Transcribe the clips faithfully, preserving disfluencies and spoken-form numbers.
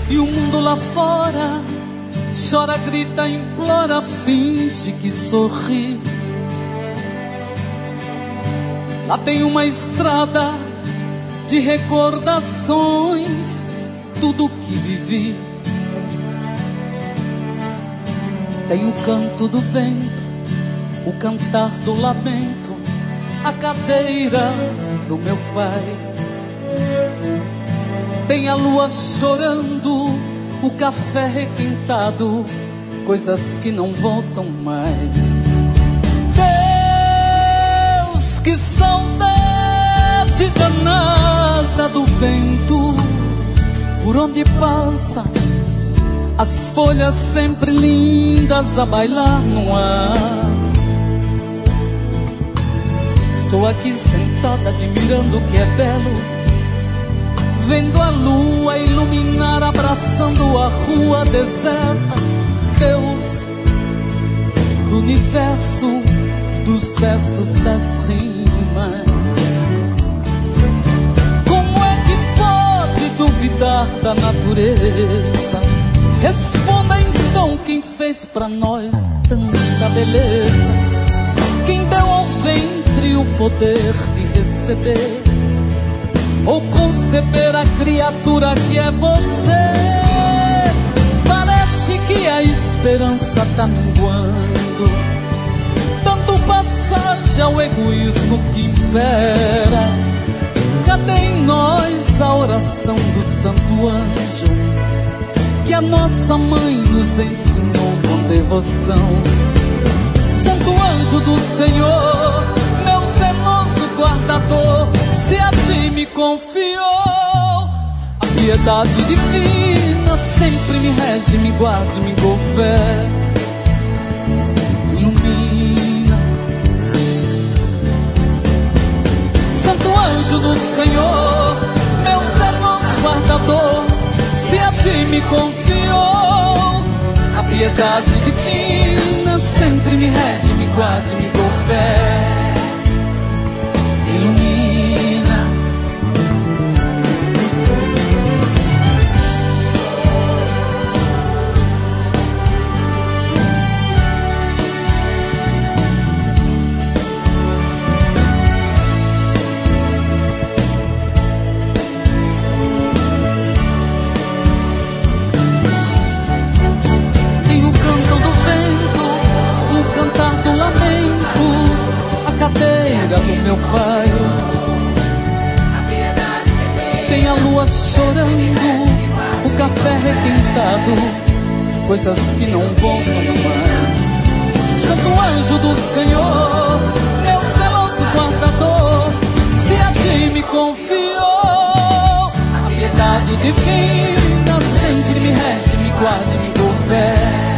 E o mundo lá fora chora, grita, implora, finge que sorri. Lá tem uma estrada de recordações, tudo que vivi. Tem o canto do vento, o cantar do lamento, a cadeira do meu pai. Tem a lua chorando, o café requentado, coisas que não voltam mais. Deus, que saudade danada do vento, por onde passa as folhas sempre lindas a bailar no ar. Estou aqui sentada admirando o que é belo, vendo a lua iluminar, abraçando a rua deserta. Deus do universo, dos versos, das rimas. Como é que pode duvidar da natureza? Responda então quem fez pra nós tanta beleza, quem deu ao ventre o poder de receber ou conceber a criatura que é você. Parece que a esperança tá minguando, dando passagem ao egoísmo que impera. Cadê em nós a oração do santo anjo que a nossa mãe nos ensinou com devoção? Santo anjo do Senhor, meu zeloso guardador, se a ti me confiou a piedade divina, sempre me rege, me guarde, me governa, ilumina. Santo anjo do Senhor, meu zeloso guardador, se a ti me confiou a piedade divina, sempre me rege, me guarde, me governa, ilumina. Cadeira do meu pai, tem a lua chorando, o café requentado, coisas que não voltam mais. Santo anjo do Senhor, meu zeloso guardador, se a ti me confiou a piedade divina, sempre me rege, me guarde, me governa.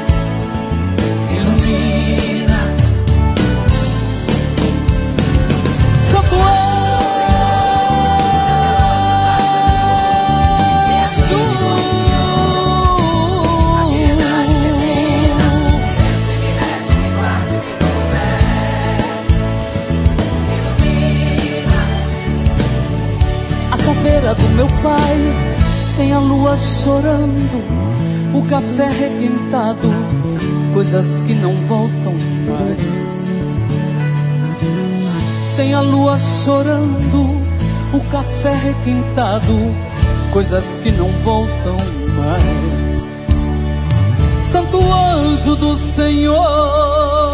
Do meu pai tem a lua chorando, o café requentado, coisas que não voltam mais. Tem a lua chorando, o café requentado, coisas que não voltam mais. Santo anjo do Senhor,